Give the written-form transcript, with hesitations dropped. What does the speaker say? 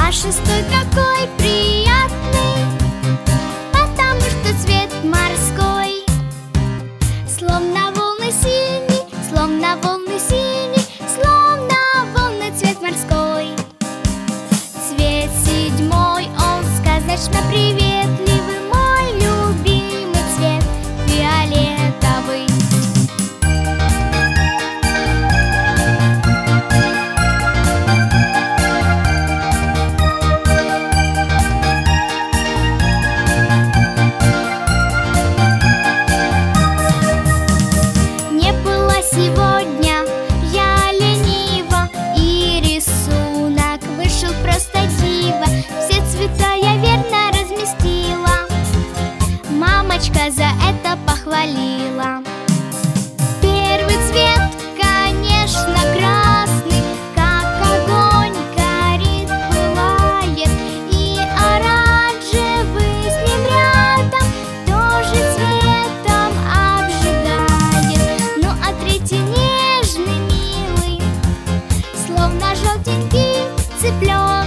А шестой какой приятный, потому что цвет морской. Словно волны синий, словно волны синий, словно волны цвет морской. Цвет седьмой, он сказочно приветливый, мой любимый цвет фиолетовый. Сегодня я ленива, и рисунок вышел просто диво. Все цвета я верно разместила, мамочка за это похвалила. Первый цвет, конечно, красный, как огонь горит, пылает. И оранжевый с ним рядом тоже цветом обжигает. Ну а третий нежный, милый, словно желтенький цыпленок.